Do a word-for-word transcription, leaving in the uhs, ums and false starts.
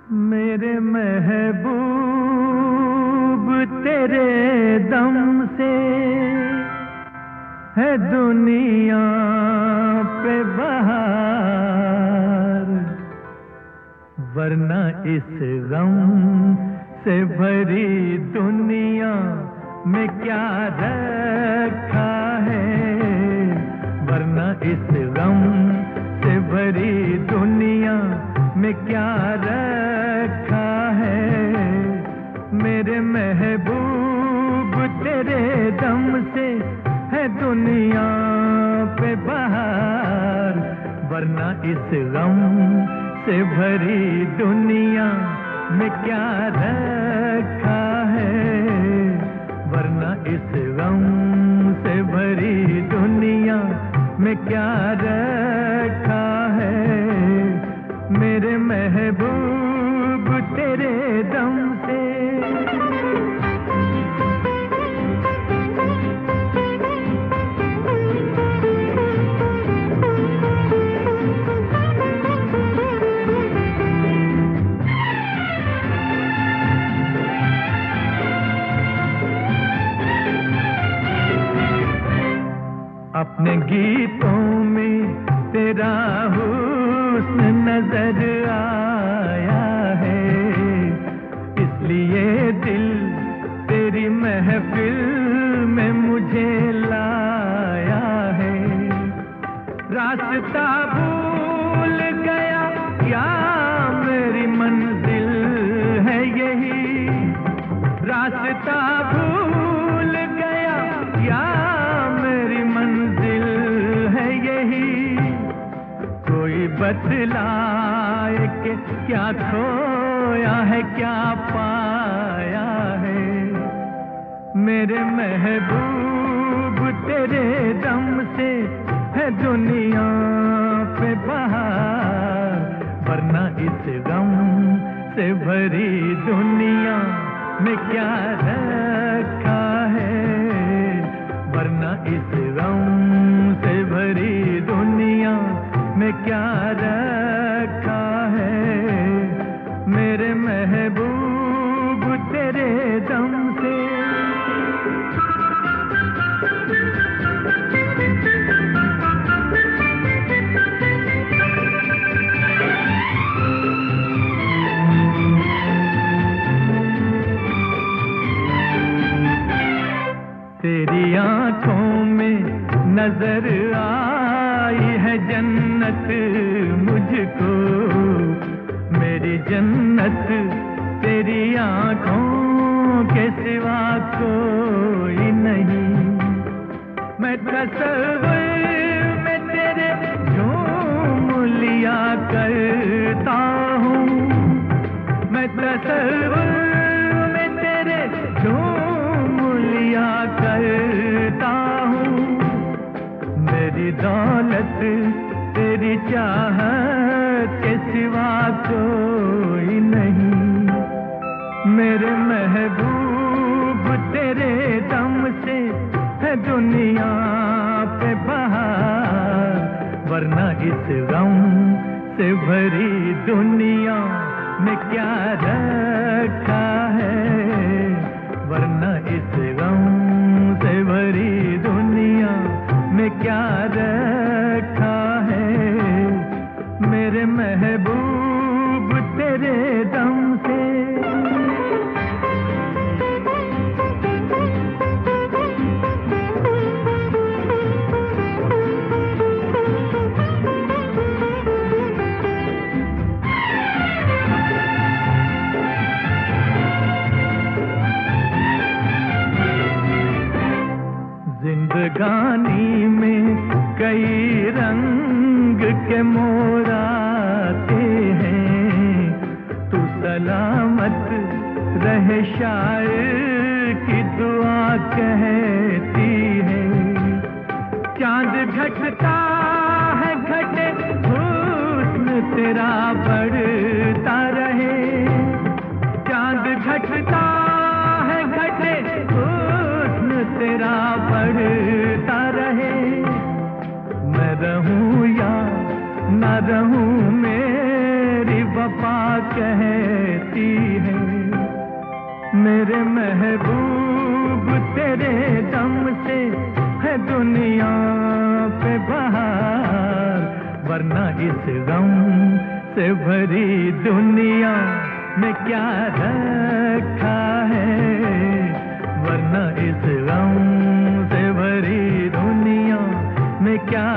मेरे महबूब तेरे दम से है दुनिया पे बहार, वरना इस गम से भरी दुनिया में क्या रखा है, वरना इस गम से भरी दुनिया में क्या रखा है। मेरे महबूब तेरे दम से है दुनिया पे बहार, वरना इस गम से भरी दुनिया में क्या रखा है, वरना इस गम से भरी दुनिया में क्या रखा है। मेरे महबूब तेरे दम से। अपने गीतों में तेरा हुस्न नजर आया है, इसलिए दिल तेरी महफिल में मुझे लाया है। रास्ता भूल गया क्या मेरी मंजिल है यही, रास्ता भूल गया क्या मेरी मंजिल है यही। कोई बतलाए कि क्या खोया है क्या पाया है। मेरे महबूब तेरे दम से है दुनिया पे बहार, वरना इस गम से भरी दुनिया में क्या रखा है, वरना इस गम से भरी दुनिया में क्या रखा है। मेरे महबूब तेरे दम से। तेरी आंखों में नजर आई है जन्नत मुझको, मेरी जन्नत तेरी आंखों के सिवा कोई नहीं। मैं तसव्वुर में तेरे झूम लिया करता हूँ, मैं तसव्वुर में तेरे झूम लिया करता हूँ। मेरी दौलत तेरी चाहत के सिवा कोई नहीं। मेरे महबूब तेरे दम से है दुनिया पे बहार, वरना इस गम से भरी दुनिया में क्या रखा है, वरना इस गम से भरी दुनिया में क्या रखा है। मेरे महबूब तेरे दम से। जिंदगानी में कई रंग के मोर आते हैं, तू सलामत रहे शायर की दुआ कहती है। चांद घटता है घटे हुस्न तेरा बढ़ता रहे, चांद घटता है घटे हुस्न तेरा बढ़ता रहे। मैं रहूं या न रहूं मेरी वफा कहती है। मेरे महबूब तेरे दम से है दुनिया पे बहार, वरना इस गम से भरी दुनिया में क्या रखा है, वरना इस गम से भरी दुनिया में क्या